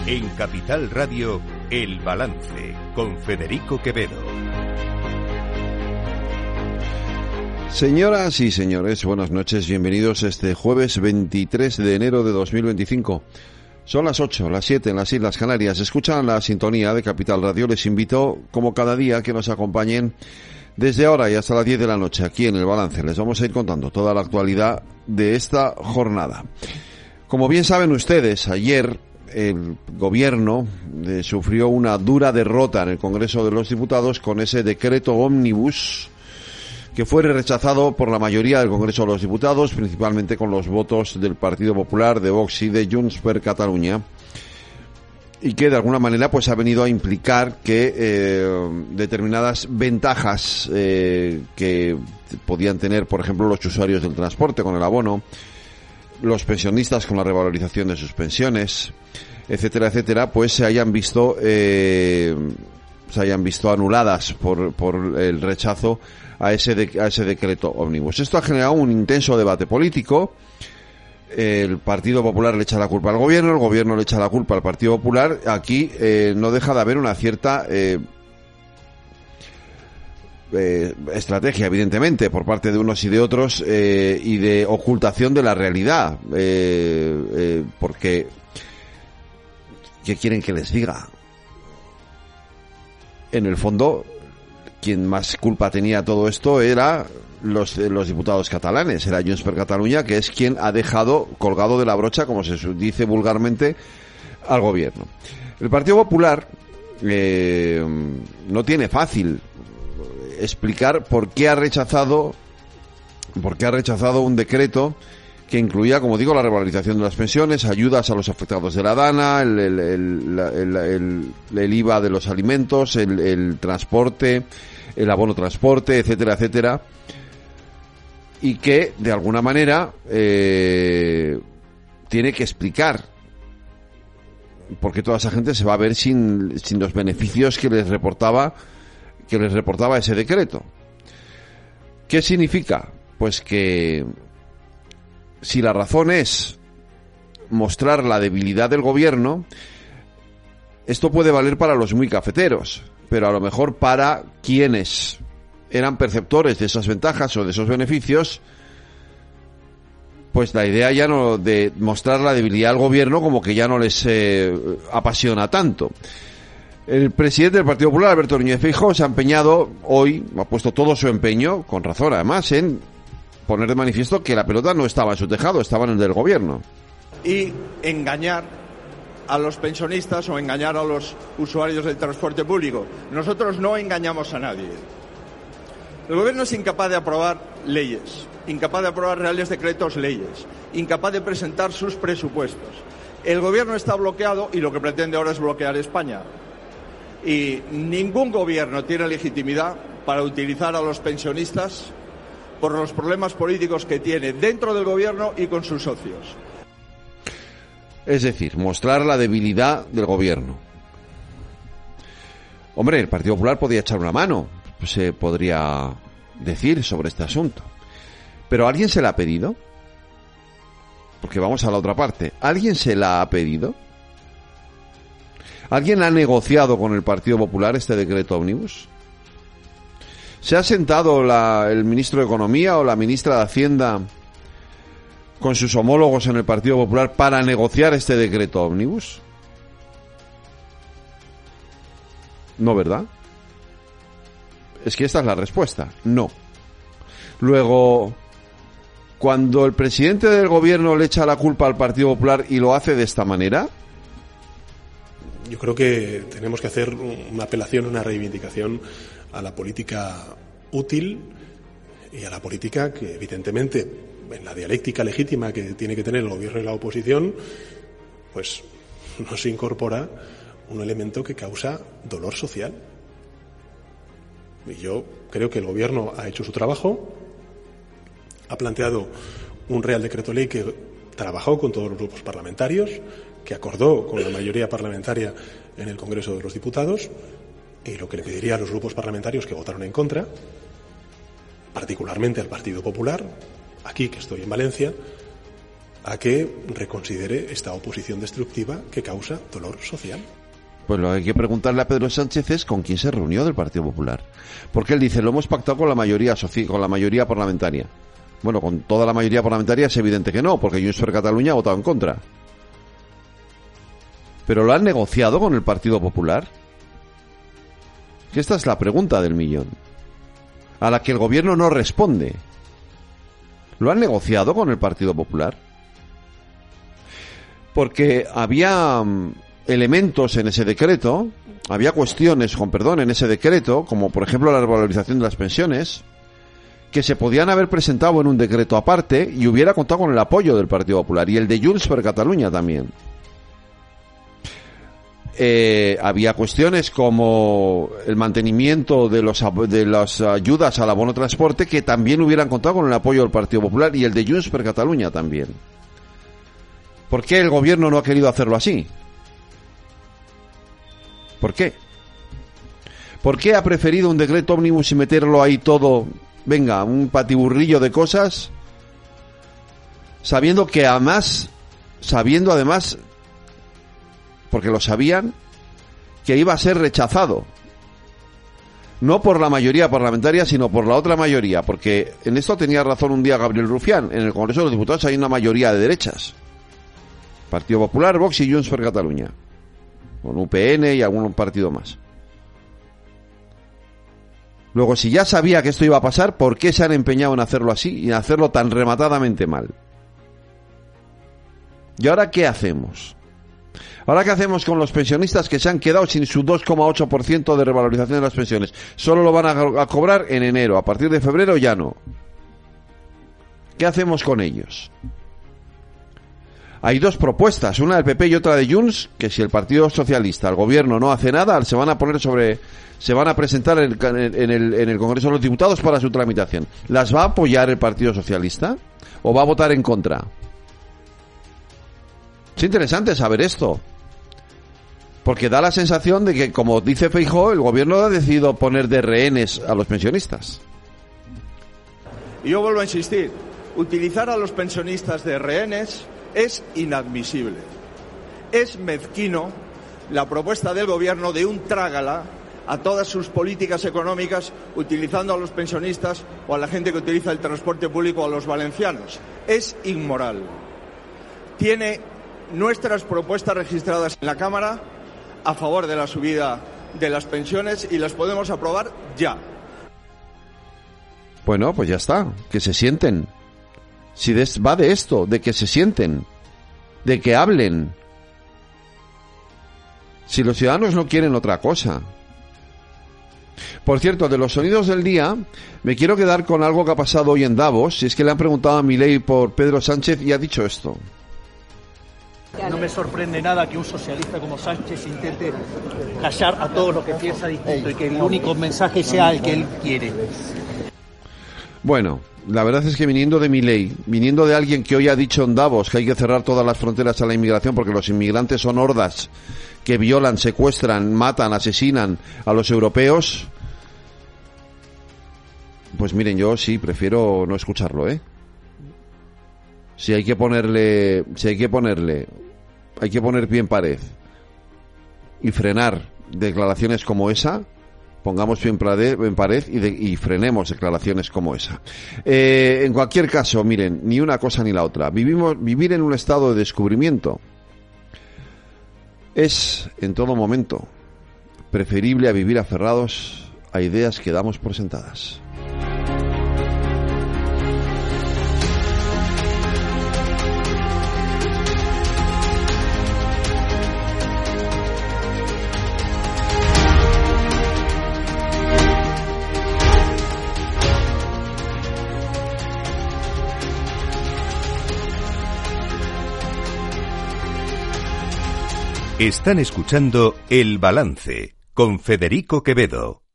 En Capital Radio, El Balance, con Federico Quevedo. Señoras y señores, buenas noches, bienvenidos este jueves 23 de enero de 2025. Son las 8, las 7 en las Islas Canarias. Escuchan la sintonía de Capital Radio. Les invito, como cada día, que nos acompañen desde ahora y hasta las 10 de la noche aquí en El Balance. Les vamos a ir contando toda la actualidad de esta jornada. Como bien saben ustedes, ayer el gobierno sufrió una dura derrota en el Congreso de los Diputados con ese decreto ómnibus que fue rechazado por la mayoría del Congreso de los Diputados, principalmente con los votos del Partido Popular, de Vox y de Junts per Catalunya, y que de alguna manera pues ha venido a implicar que determinadas ventajas que podían tener, por ejemplo, los usuarios del transporte con el abono, los pensionistas con la revalorización de sus pensiones, etcétera, etcétera, pues se hayan visto anuladas por el rechazo a ese decreto ómnibus. Esto ha generado un intenso debate político. El Partido Popular le echa la culpa al gobierno, el gobierno le echa la culpa al Partido Popular. Aquí no deja de haber una cierta estrategia, evidentemente, por parte de unos y de otros, y de ocultación de la realidad, porque ¿qué quieren que les diga? En el fondo, quien más culpa tenía todo esto era los diputados catalanes, era Junts per Catalunya, que es quien ha dejado colgado de la brocha, como se dice vulgarmente, al gobierno. El Partido Popular no tiene fácil explicar por qué ha rechazado un decreto que incluía, como digo, la revalorización de las pensiones, ayudas a los afectados de la DANA, el IVA de los alimentos, el transporte, el abono transporte, etcétera, etcétera, y que, de alguna manera, tiene que explicar por qué toda esa gente se va a ver sin los beneficios que les reportaba ese decreto. ¿Qué significa? Pues que si la razón es mostrar la debilidad del gobierno, esto puede valer para los muy cafeteros, pero a lo mejor para quienes eran perceptores de esas ventajas o de esos beneficios, pues la idea ya no de mostrar la debilidad del gobierno como que ya no les apasiona tanto. El presidente del Partido Popular, Alberto Núñez Feijóo, se ha empeñado hoy, ha puesto todo su empeño, con razón además, en poner de manifiesto que la pelota no estaba en su tejado, estaba en el del gobierno. Y engañar a los pensionistas o engañar a los usuarios del transporte público. Nosotros no engañamos a nadie. El gobierno es incapaz de aprobar leyes, incapaz de aprobar reales decretos leyes, incapaz de presentar sus presupuestos. El gobierno está bloqueado y lo que pretende ahora es bloquear España. Y ningún gobierno tiene legitimidad para utilizar a los pensionistas por los problemas políticos que tiene dentro del gobierno y con sus socios. Es decir, mostrar la debilidad del gobierno. Hombre, el Partido Popular podría echar una mano, se podría decir sobre este asunto. ¿Pero alguien se la ha pedido? Porque vamos a la otra parte. ¿Alguien se la ha pedido? ¿Alguien ha negociado con el Partido Popular este decreto ómnibus? ¿Se ha sentado el ministro de Economía o la ministra de Hacienda con sus homólogos en el Partido Popular para negociar este decreto ómnibus? No, ¿verdad? Es que esta es la respuesta. No. Luego, cuando el presidente del gobierno le echa la culpa al Partido Popular y lo hace de esta manera, yo creo que tenemos que hacer una apelación, una reivindicación a la política útil y a la política que, evidentemente, en la dialéctica legítima que tiene que tener el gobierno y la oposición, pues no se incorpora un elemento que causa dolor social. Y yo creo que el gobierno ha hecho su trabajo, ha planteado un Real Decreto Ley que trabajó con todos los grupos parlamentarios, que acordó con la mayoría parlamentaria en el Congreso de los Diputados, y lo que le pediría a los grupos parlamentarios que votaron en contra, particularmente al Partido Popular, aquí que estoy en Valencia, a que reconsidere esta oposición destructiva que causa dolor social. Pues lo que hay que preguntarle a Pedro Sánchez es con quién se reunió del Partido Popular. Porque él dice, lo hemos pactado con la mayoría parlamentaria. Bueno, con toda la mayoría parlamentaria es evidente que no, porque Junts per Catalunya ha votado en contra. ¿Pero lo han negociado con el Partido Popular? Que esta es la pregunta del millón, a la que el gobierno no responde. ¿Lo han negociado con el Partido Popular? Porque había elementos en ese decreto, había cuestiones, en ese decreto, como por ejemplo la revalorización de las pensiones, que se podían haber presentado en un decreto aparte y hubiera contado con el apoyo del Partido Popular y el de Junts per Catalunya también. Había cuestiones como el mantenimiento de las ayudas al abono transporte que también hubieran contado con el apoyo del Partido Popular y el de Junts per Catalunya también. ¿Por qué el gobierno no ha querido hacerlo así? ¿Por qué? ¿Por qué ha preferido un decreto ómnibus y meterlo ahí todo, venga, un patiburrillo de cosas, sabiendo además, porque lo sabían, que iba a ser rechazado? No por la mayoría parlamentaria, sino por la otra mayoría, porque en esto tenía razón un día Gabriel Rufián. En el Congreso de los Diputados hay una mayoría de derechas. Partido Popular, Vox y Junts per Catalunya. Con UPN y algún partido más. Luego, si ya sabía que esto iba a pasar, ¿por qué se han empeñado en hacerlo así y en hacerlo tan rematadamente mal? ¿Y ahora qué hacemos? ¿Ahora qué hacemos con los pensionistas que se han quedado sin su 2,8% de revalorización de las pensiones? Solo lo van a cobrar en enero, a partir de febrero ya no. ¿Qué hacemos con ellos? Hay dos propuestas, una del PP y otra de Junts, que si el Partido Socialista, el gobierno, no hace nada, se van a presentar en el Congreso de los Diputados para su tramitación. ¿Las va a apoyar el Partido Socialista o va a votar en contra? Es interesante saber esto, porque da la sensación de que, como dice Feijóo, el gobierno ha decidido poner de rehenes a los pensionistas. Y yo vuelvo a insistir, utilizar a los pensionistas de rehenes es inadmisible. Es mezquino la propuesta del gobierno de un trágala a todas sus políticas económicas, utilizando a los pensionistas o a la gente que utiliza el transporte público, a los valencianos. Es inmoral. Tiene nuestras propuestas registradas en la Cámara a favor de la subida de las pensiones y las podemos aprobar ya. Bueno, pues ya está, que se sienten. Si va de esto, de que se sienten, de que hablen. Si los ciudadanos no quieren otra cosa. Por cierto, de los sonidos del día, me quiero quedar con algo que ha pasado hoy en Davos, y es que le han preguntado a Milei por Pedro Sánchez y ha dicho esto. No me sorprende nada que un socialista como Sánchez intente callar a todos los que piensa distinto y que el único mensaje sea el que él quiere. Bueno, la verdad es que viniendo de Milei, viniendo de alguien que hoy ha dicho en Davos que hay que cerrar todas las fronteras a la inmigración porque los inmigrantes son hordas que violan, secuestran, matan, asesinan a los europeos, pues miren, yo sí prefiero no escucharlo, ¿eh? Hay que poner pie en pared y frenar declaraciones como esa. Pongamos pie en pared y frenemos declaraciones como esa. En cualquier caso, miren, ni una cosa ni la otra. Vivir en un estado de descubrimiento es, en todo momento, preferible a vivir aferrados a ideas que damos por sentadas. Están escuchando El Balance con Federico Quevedo.